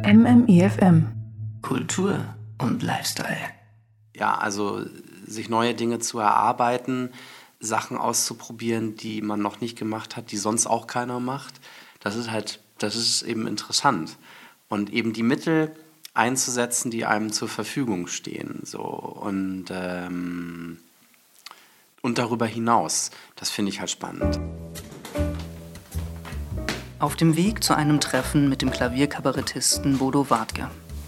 MMIFM. Kultur und Lifestyle. Ja, also sich neue Dinge zu erarbeiten, Sachen auszuprobieren, die man noch nicht gemacht hat, die sonst auch keiner macht, das ist eben interessant. Und eben die Mittel einzusetzen, die einem zur Verfügung stehen. So. Und darüber hinaus, das finde ich halt spannend. Auf dem Weg zu einem Treffen mit dem Klavierkabarettisten Bodo Wartke.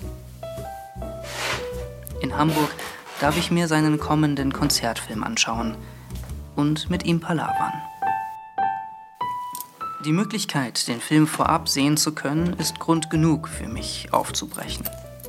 In Hamburg darf ich mir seinen kommenden Konzertfilm anschauen und mit ihm palavern. Die Möglichkeit, den Film vorab sehen zu können, ist Grund genug für mich, aufzubrechen.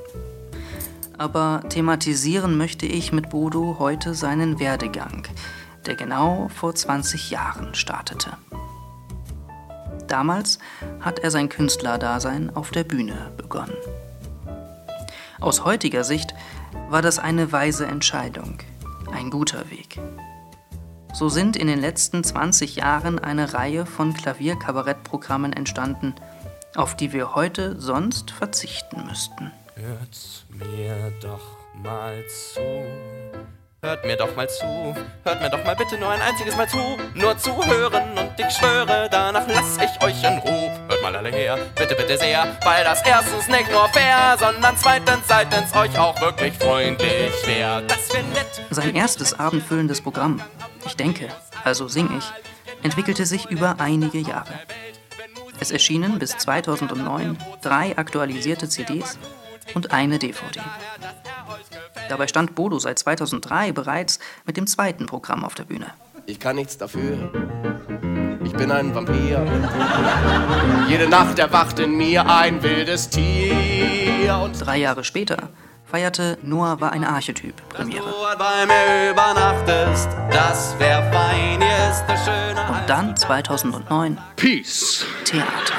Aber thematisieren möchte ich mit Bodo heute seinen Werdegang, der genau vor 20 Jahren startete. Damals hat er sein Künstlerdasein auf der Bühne begonnen. Aus heutiger Sicht war das eine weise Entscheidung, ein guter Weg. So sind in den letzten 20 Jahren eine Reihe von Klavierkabarettprogrammen entstanden, auf die wir heute sonst verzichten müssten. Hört mir doch mal zu. Hört mir doch mal zu, hört mir doch mal bitte nur ein einziges Mal zu. Nur zuhören und ich schwöre, danach lass ich euch in Ruhe. Hört mal alle her, bitte, bitte sehr, weil das erstens nicht nur fair, sondern zweitens euch auch wirklich freundlich wär. Das wär nett. Sein erstes abendfüllendes Programm, Ich denke, also sing ich, entwickelte sich über einige Jahre. Es erschienen bis 2009 3 aktualisierte CDs und eine DVD. Dabei stand Bodo seit 2003 bereits mit dem zweiten Programm auf der Bühne. Ich kann nichts dafür. Ich bin ein Vampir. Jede Nacht erwacht in mir ein wildes Tier. Und 3 Jahre später feierte Noah war ein Archetyp Premiere. Dass du bei mir übernachtest, das wär fein, hier ist eine schöne. Und dann 2009 Peace. Theater.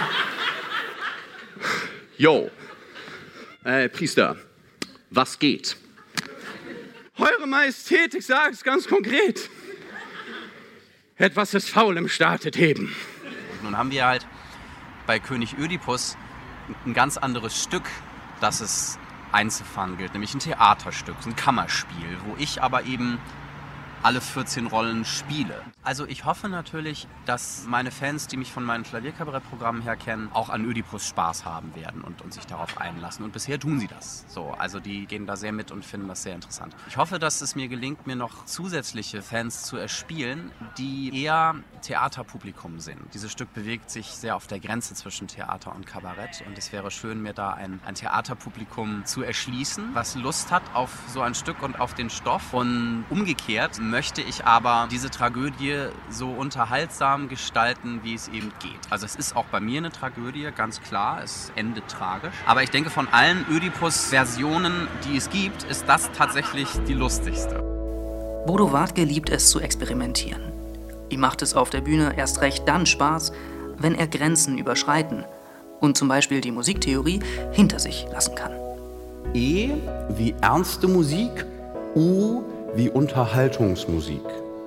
Yo. Priester, was geht? Eure Majestät, ich sage es ganz konkret. Etwas ist faul im Staatet heben. Nun haben wir halt bei König Ödipus ein ganz anderes Stück, das es einzufangen gilt, nämlich ein Theaterstück, ein Kammerspiel, wo ich aber eben alle 14 Rollen spiele. Also ich hoffe natürlich, dass meine Fans, die mich von meinen Klavierkabarettprogrammen her kennen, auch an Ödipus Spaß haben werden und sich darauf einlassen. Und bisher tun sie das. So, also die gehen da sehr mit und finden das sehr interessant. Ich hoffe, dass es mir gelingt, mir noch zusätzliche Fans zu erspielen, die eher Theaterpublikum sind. Dieses Stück bewegt sich sehr auf der Grenze zwischen Theater und Kabarett. Und es wäre schön, mir da ein Theaterpublikum zu erschließen, was Lust hat auf so ein Stück und auf den Stoff. Und umgekehrt möchte ich aber diese Tragödie so unterhaltsam gestalten, wie es eben geht. Also es ist auch bei mir eine Tragödie, ganz klar, es endet tragisch. Aber ich denke, von allen Ödipus-Versionen, die es gibt, ist das tatsächlich die lustigste. Bodo Wartke liebt es zu experimentieren. Ihm macht es auf der Bühne erst recht dann Spaß, wenn er Grenzen überschreiten und zum Beispiel die Musiktheorie hinter sich lassen kann. E wie ernste Musik, U wie Unterhaltungsmusik.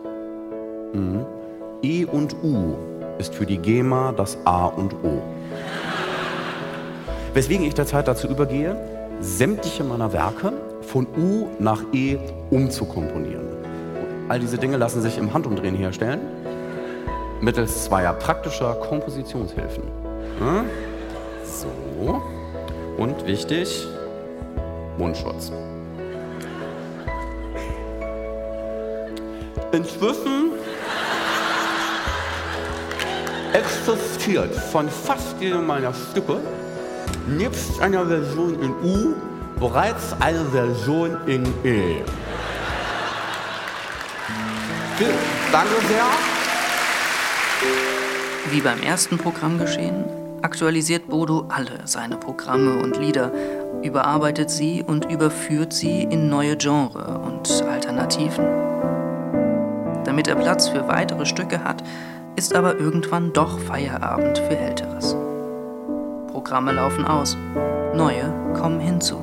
E und U ist für die GEMA das A und O. Weswegen ich derzeit dazu übergehe, sämtliche meiner Werke von U nach E umzukomponieren. All diese Dinge lassen sich im Handumdrehen herstellen, mittels zweier praktischer Kompositionshilfen. So, und wichtig, Mundschutz. Inzwischen existiert von fast jedem meiner Stücke, nebst einer Version in U, bereits eine Version in E. Danke sehr. Wie beim ersten Programm geschehen, aktualisiert Bodo alle seine Programme und Lieder, überarbeitet sie und überführt sie in neue Genre und Alternativen. Damit er Platz für weitere Stücke hat, ist aber irgendwann doch Feierabend für Älteres. Programme laufen aus, neue kommen hinzu.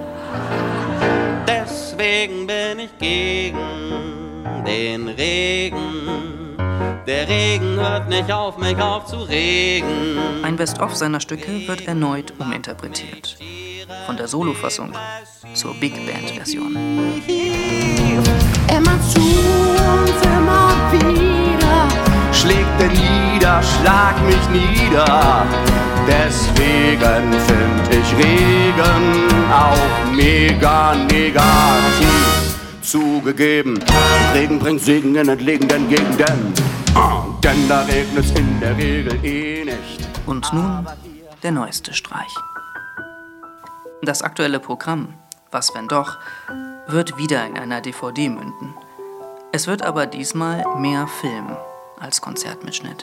Deswegen bin ich gegen den Regen. Der Regen hört nicht auf, mich aufzuregen. Ein Best-of seiner Stücke wird erneut uminterpretiert. Von der Solofassung zur Big Band-Version. Immer zu uns, immer wieder schlägt der Niederschlag mich nieder. Deswegen find ich Regen auch mega negativ. Zugegeben, Regen bringt Segen in entlegenen Gegenden. Denn da regnet's in der Regel eh nicht. Und nun der neueste Streich. Das aktuelle Programm, Was wenn doch, wird wieder in einer DVD münden. Es wird aber diesmal mehr Film als Konzertmitschnitt.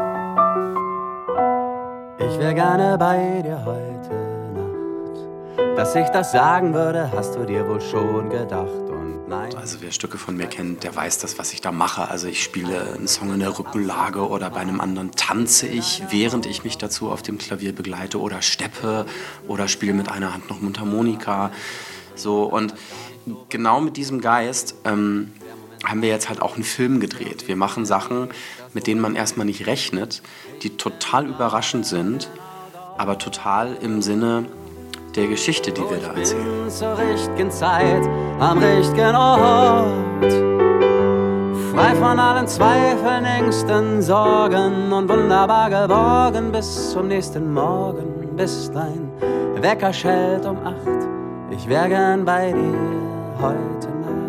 Ich wär gerne bei dir heute Nacht. Dass ich das sagen würde, hast du dir wohl schon gedacht. Und nein. Also wer Stücke von mir kennt, der weiß das, was ich da mache. Also ich spiele einen Song in der Rückenlage oder bei einem anderen tanze ich, während ich mich dazu auf dem Klavier begleite oder steppe oder spiele mit einer Hand noch Mundharmonika. So, und genau mit diesem Geist haben wir jetzt halt auch einen Film gedreht. Wir machen Sachen, mit denen man erstmal nicht rechnet, die total überraschend sind, aber total im Sinne der Geschichte, die wir da erzählen. Zur richtigen Zeit, am richtigen Ort. Frei von allen Zweifeln, Ängsten, Sorgen und wunderbar geborgen bis zum nächsten Morgen. Bis dein Wecker schellt um 8. Ich wär gern bei dir heute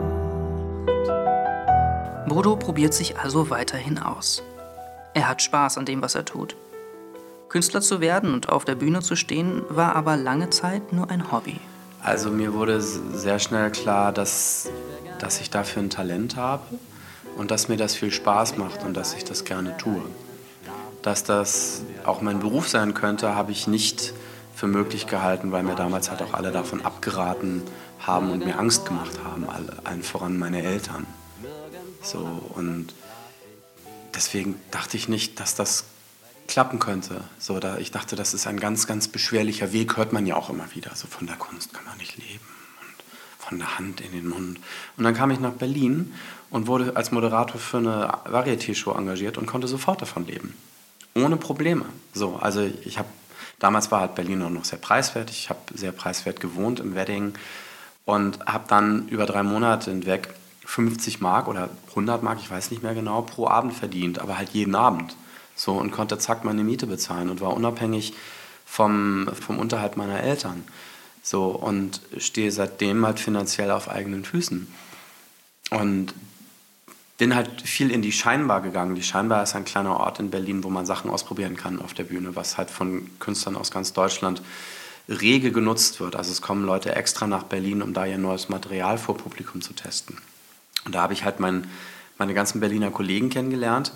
Nacht. Bodo probiert sich also weiterhin aus. Er hat Spaß an dem, was er tut. Künstler zu werden und auf der Bühne zu stehen, war aber lange Zeit nur ein Hobby. Also mir wurde sehr schnell klar, dass ich dafür ein Talent habe und dass mir das viel Spaß macht und dass ich das gerne tue. Dass das auch mein Beruf sein könnte, habe ich nicht für möglich gehalten, weil mir damals halt auch alle davon abgeraten haben und mir Angst gemacht haben, allen voran meine Eltern. So, und deswegen dachte ich nicht, dass das klappen könnte. So, ich dachte, das ist ein ganz, ganz beschwerlicher Weg, hört man ja auch immer wieder. So, von der Kunst kann man nicht leben und von der Hand in den Mund. Und dann kam ich nach Berlin und wurde als Moderator für eine Varieté-Show engagiert und konnte sofort davon leben. Ohne Probleme. So, also damals war halt Berlin auch noch sehr preiswert. Ich habe sehr preiswert gewohnt im Wedding und habe dann über 3 Monate hinweg 50 Mark oder 100 Mark, ich weiß nicht mehr genau, pro Abend verdient, aber halt jeden Abend. So, und konnte zack meine Miete bezahlen und war unabhängig vom Unterhalt meiner Eltern. So, und stehe seitdem halt finanziell auf eigenen Füßen. Und bin halt viel in die Scheinbar gegangen. Die Scheinbar ist ein kleiner Ort in Berlin, wo man Sachen ausprobieren kann auf der Bühne, was halt von Künstlern aus ganz Deutschland rege genutzt wird. Also es kommen Leute extra nach Berlin, um da ihr neues Material vor Publikum zu testen. Und da habe ich halt meine ganzen Berliner Kollegen kennengelernt.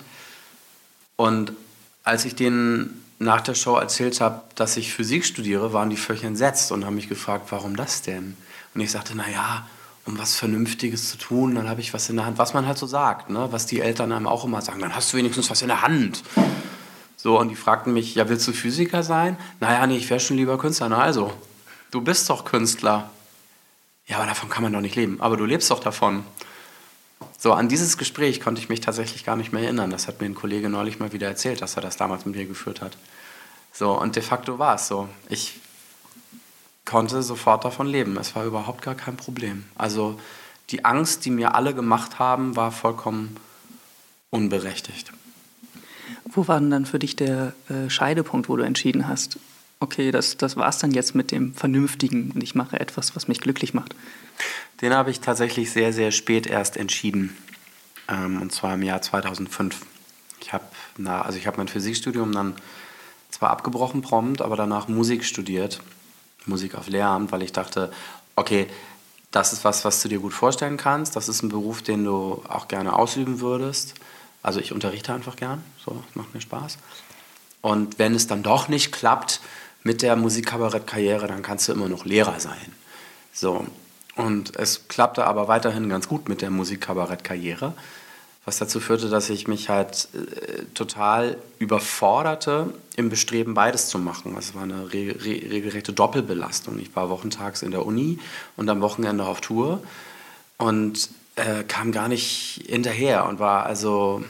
Und als ich denen nach der Show erzählt habe, dass ich Physik studiere, waren die völlig entsetzt und haben mich gefragt, warum das denn? Und ich sagte, naja, um was Vernünftiges zu tun, dann habe ich was in der Hand, was man halt so sagt, ne? Was die Eltern einem auch immer sagen, dann hast du wenigstens was in der Hand. So, und die fragten mich, ja, willst du Physiker sein? Naja, nee, ich wäre schon lieber Künstler. Na also, du bist doch Künstler. Ja, aber davon kann man doch nicht leben. Aber du lebst doch davon. So, an dieses Gespräch konnte ich mich tatsächlich gar nicht mehr erinnern. Das hat mir ein Kollege neulich mal wieder erzählt, dass er das damals mit mir geführt hat. So, und de facto war es so. Ich konnte sofort davon leben. Es war überhaupt gar kein Problem. Also die Angst, die mir alle gemacht haben, war vollkommen unberechtigt. Wo war denn dann für dich der Scheidepunkt, wo du entschieden hast, okay, das war's dann jetzt mit dem Vernünftigen und ich mache etwas, was mich glücklich macht? Den habe ich tatsächlich sehr, sehr spät erst entschieden. Und zwar im Jahr 2005. Ich habe mein Physikstudium dann zwar abgebrochen prompt, aber danach Musik studiert. Musik auf Lehramt, weil ich dachte, okay, das ist was du dir gut vorstellen kannst. Das ist ein Beruf, den du auch gerne ausüben würdest. Also ich unterrichte einfach gern, so, das macht mir Spaß. Und wenn es dann doch nicht klappt mit der Musikkabarett-Karriere, dann kannst du immer noch Lehrer sein. So. Und es klappte aber weiterhin ganz gut mit der Musikkabarett-Karriere, was dazu führte, dass ich mich halt total überforderte, im Bestreben beides zu machen. Es war eine regelrechte Doppelbelastung. Ich war wochentags in der Uni und am Wochenende auf Tour und kam gar nicht hinterher und gab so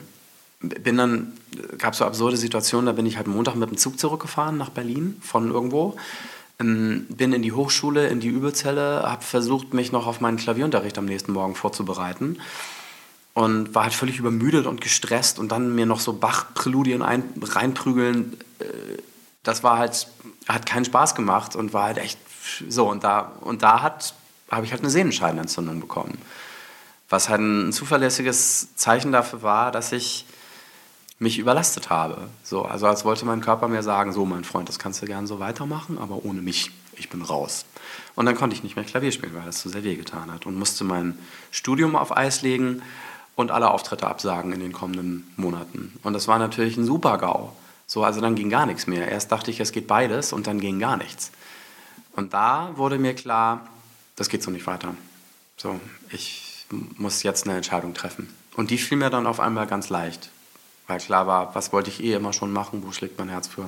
absurde Situationen, da bin ich halt Montag mit dem Zug zurückgefahren nach Berlin von irgendwo bin in die Hochschule, in die Übezelle, habe versucht, mich noch auf meinen Klavierunterricht am nächsten Morgen vorzubereiten und war halt völlig übermüdet und gestresst und dann mir noch so Bach-Präludien reinprügeln, das war halt, hat keinen Spaß gemacht und war halt echt so. Und da habe ich halt eine Sehnenscheidenentzündung bekommen, was halt ein zuverlässiges Zeichen dafür war, dass ich mich überlastet habe. So, also als wollte mein Körper mir sagen, so mein Freund, das kannst du gerne so weitermachen, aber ohne mich, ich bin raus. Und dann konnte ich nicht mehr Klavier spielen, weil das so sehr wehgetan hat und musste mein Studium auf Eis legen und alle Auftritte absagen in den kommenden Monaten. Und das war natürlich ein Super-GAU. So, also dann ging gar nichts mehr. Erst dachte ich, es geht beides und dann ging gar nichts. Und da wurde mir klar, das geht so nicht weiter. So, ich muss jetzt eine Entscheidung treffen. Und die fiel mir dann auf einmal ganz leicht. Weil klar war, was wollte ich immer schon machen, wo schlägt mein Herz für?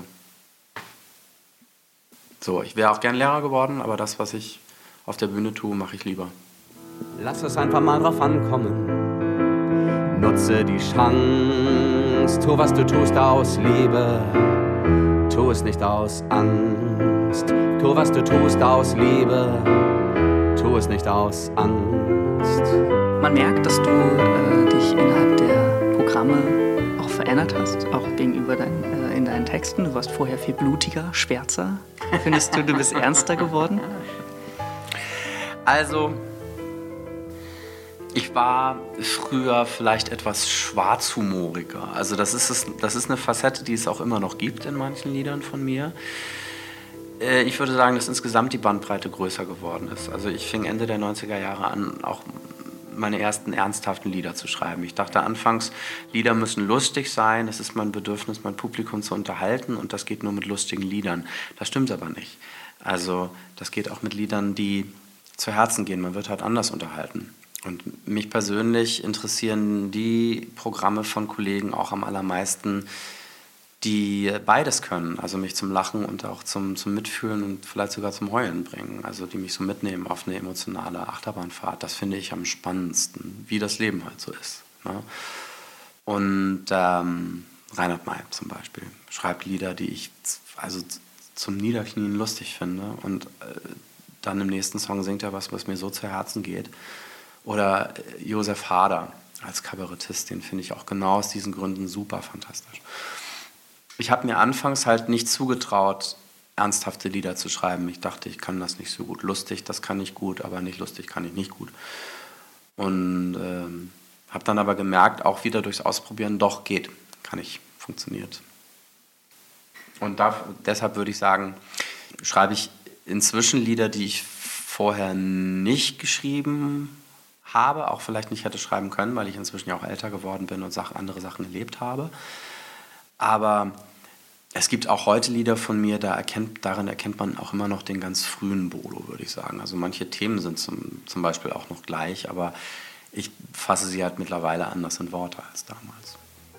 So, ich wäre auch gern Lehrer geworden, aber das, was ich auf der Bühne tue, mache ich lieber. Lass es einfach mal drauf ankommen. Nutze die Chance. Tu, was du tust, aus Liebe. Tu es nicht aus Angst. Tu, was du tust, aus Liebe. Tu es nicht aus Angst. Man merkt, dass du dich innerhalb der Programme auch verändert hast, auch gegenüber in deinen Texten. Du warst vorher viel blutiger, schwärzer. Findest du bist ernster geworden? Also, ich war früher vielleicht etwas schwarzhumoriger. Also das ist eine Facette, die es auch immer noch gibt in manchen Liedern von mir. Ich würde sagen, dass insgesamt die Bandbreite größer geworden ist. Also ich fing Ende der 90er Jahre an, auch meine ersten ernsthaften Lieder zu schreiben. Ich dachte anfangs, Lieder müssen lustig sein, es ist mein Bedürfnis, mein Publikum zu unterhalten und das geht nur mit lustigen Liedern. Das stimmt aber nicht. Also das geht auch mit Liedern, die zu Herzen gehen. Man wird halt anders unterhalten. Und mich persönlich interessieren die Programme von Kollegen auch am allermeisten, die beides können, also mich zum Lachen und auch zum Mitfühlen und vielleicht sogar zum Heulen bringen, also die mich so mitnehmen auf eine emotionale Achterbahnfahrt. Das finde ich am spannendsten, wie das Leben halt so ist. Ne? Und Reinhard May zum Beispiel schreibt Lieder, die ich also zum Niederknien lustig finde und dann im nächsten Song singt er was mir so zu Herzen geht. Oder Josef Hader als Kabarettist, den finde ich auch genau aus diesen Gründen super fantastisch. Ich habe mir anfangs halt nicht zugetraut, ernsthafte Lieder zu schreiben. Ich dachte, ich kann das nicht so gut. Lustig, das kann ich gut, aber nicht lustig kann ich nicht gut. Und habe dann aber gemerkt, auch wieder durchs Ausprobieren, doch geht, kann ich, funktioniert. Und deshalb würde ich sagen, schreibe ich inzwischen Lieder, die ich vorher nicht geschrieben habe, auch vielleicht nicht hätte schreiben können, weil ich inzwischen ja auch älter geworden bin und andere Sachen erlebt habe. Aber es gibt auch heute Lieder von mir, darin erkennt man auch immer noch den ganz frühen Bodo, würde ich sagen. Also manche Themen sind zum Beispiel auch noch gleich, aber ich fasse sie halt mittlerweile anders in Worte als damals.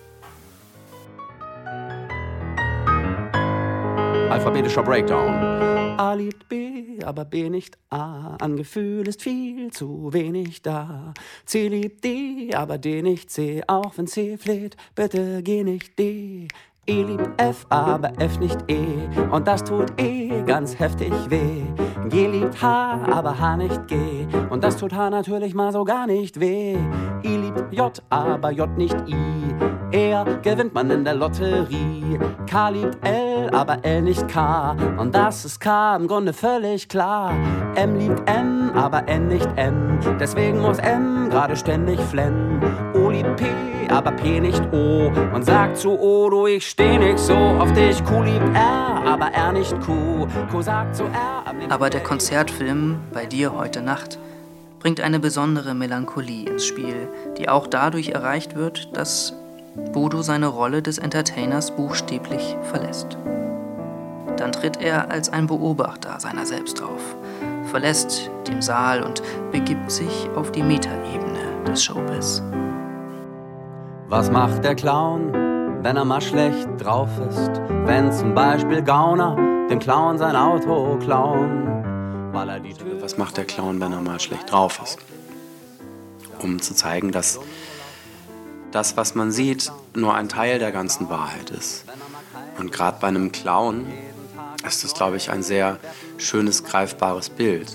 Alphabetischer Breakdown. A liebt B, aber B nicht A. An Gefühl ist viel zu wenig da. C liebt D, aber D nicht C. Auch wenn C fleht, bitte geh nicht D. E liebt F, aber F nicht E. Und das tut E ganz heftig weh. G liebt H, aber H nicht G. Und das tut H natürlich mal so gar nicht weh. I liebt J, aber J nicht I. Eher gewinnt man in der Lotterie. K liebt L, aber L nicht K. Und das ist K im Grunde völlig klar. M liebt N, aber N nicht M. Deswegen muss M gerade ständig flennen. O liebt P, aber P nicht O. Und sagt zu O, du, ich steh nicht so auf dich. Q liebt R, aber R nicht Q. Q sagt zu R, aber der Konzertfilm Bei dir heute Nacht bringt eine besondere Melancholie ins Spiel, die auch dadurch erreicht wird, dass Bodo seine Rolle des Entertainers buchstäblich verlässt. Dann tritt er als ein Beobachter seiner selbst auf, verlässt den Saal und begibt sich auf die Metaebene des Showbiz. Was macht der Clown, wenn er mal schlecht drauf ist? Wenn zum Beispiel Gauner dem Clown sein Auto klauen, weil er die Tür... Was macht der Clown, wenn er mal schlecht drauf ist? Um zu zeigen, dass das, was man sieht, nur ein Teil der ganzen Wahrheit ist. Und gerade bei einem Clown ist das, glaube ich, ein sehr schönes, greifbares Bild.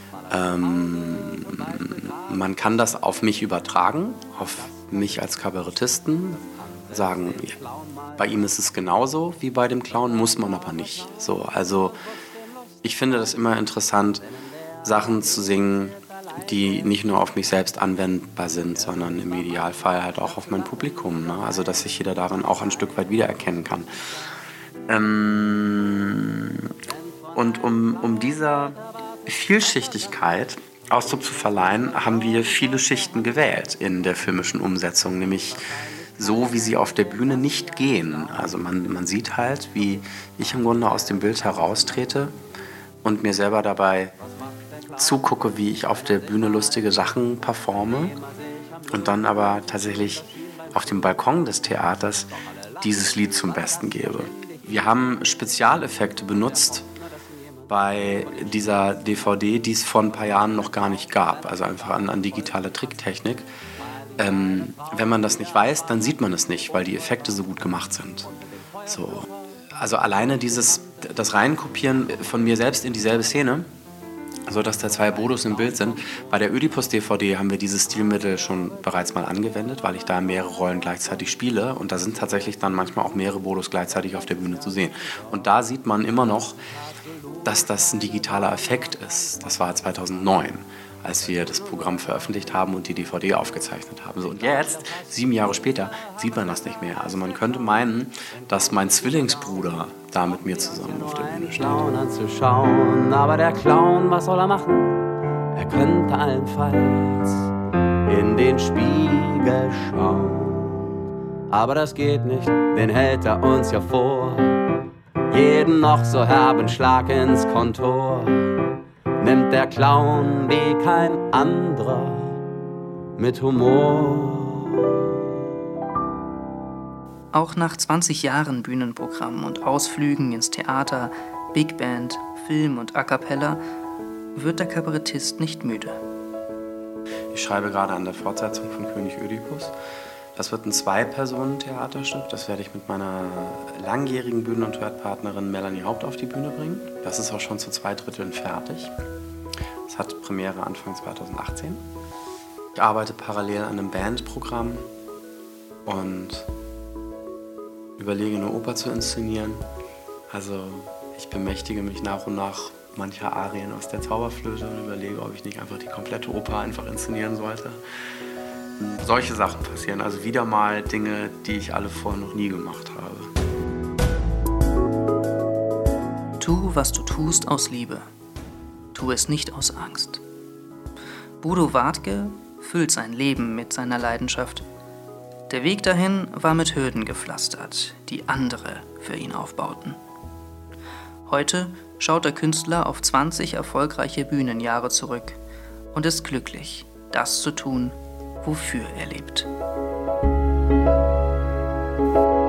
Man kann das auf mich übertragen, auf mich als Kabarettisten, sagen, bei ihm ist es genauso wie bei dem Clown, muss man aber nicht. So, also ich finde das immer interessant, Sachen zu singen, die nicht nur auf mich selbst anwendbar sind, sondern im Idealfall halt auch auf mein Publikum. Ne? Also dass sich jeder darin auch ein Stück weit wiedererkennen kann. Und um dieser Vielschichtigkeit Ausdruck zu verleihen, haben wir viele Schichten gewählt in der filmischen Umsetzung, nämlich so, wie sie auf der Bühne nicht gehen. Also man sieht halt, wie ich im Grunde aus dem Bild heraustrete und mir selber dabei zugucke, wie ich auf der Bühne lustige Sachen performe und dann aber tatsächlich auf dem Balkon des Theaters dieses Lied zum Besten gebe. Wir haben Spezialeffekte benutzt bei dieser DVD, die es vor ein paar Jahren noch gar nicht gab, also einfach an digitaler Tricktechnik. Wenn man das nicht weiß, dann sieht man es nicht, weil die Effekte so gut gemacht sind. So. Also alleine das Reinkopieren von mir selbst in dieselbe Szene, so dass da zwei Bodos im Bild sind. Bei der Ödipus-DVD haben wir dieses Stilmittel schon bereits mal angewendet, weil ich da mehrere Rollen gleichzeitig spiele und da sind tatsächlich dann manchmal auch mehrere Bodos gleichzeitig auf der Bühne zu sehen. Und da sieht man immer noch, dass das ein digitaler Effekt ist. Das war 2009, als wir das Programm veröffentlicht haben und die DVD aufgezeichnet haben. So, und jetzt, 7 Jahre später, sieht man das nicht mehr. Also man könnte meinen, dass mein Zwillingsbruder da mit mir zusammen auf der Bühne steht. Clown anzuschauen, aber der Clown, was soll er machen? Er könnte allenfalls in den Spiegel schauen. Aber das geht nicht, den hält er uns ja vor. Jeden noch so herben Schlag ins Kontor nimmt der Clown wie kein anderer mit Humor. Auch nach 20 Jahren Bühnenprogramm und Ausflügen ins Theater, Big Band, Film und A Cappella wird der Kabarettist nicht müde. Ich schreibe gerade an der Fortsetzung von König Ödipus. Das wird ein 2-Personen-Theaterstück. Das werde ich mit meiner langjährigen Bühnen- und Hörpartnerin Melanie Haupt auf die Bühne bringen. Das ist auch schon zu 2/3 fertig. Es hat Premiere Anfang 2018. Ich arbeite parallel an einem Bandprogramm und überlege, eine Oper zu inszenieren. Also ich bemächtige mich nach und nach mancher Arien aus der Zauberflöte und überlege, ob ich nicht einfach die komplette Oper einfach inszenieren sollte. Solche Sachen passieren, also wieder mal Dinge, die ich alle vorher noch nie gemacht habe. Tu, was du tust, aus Liebe. Tu es nicht aus Angst. Bodo Wartke füllt sein Leben mit seiner Leidenschaft. Der Weg dahin war mit Hürden gepflastert, die andere für ihn aufbauten. Heute schaut der Künstler auf 20 erfolgreiche Bühnenjahre zurück und ist glücklich, das zu tun, wofür er lebt.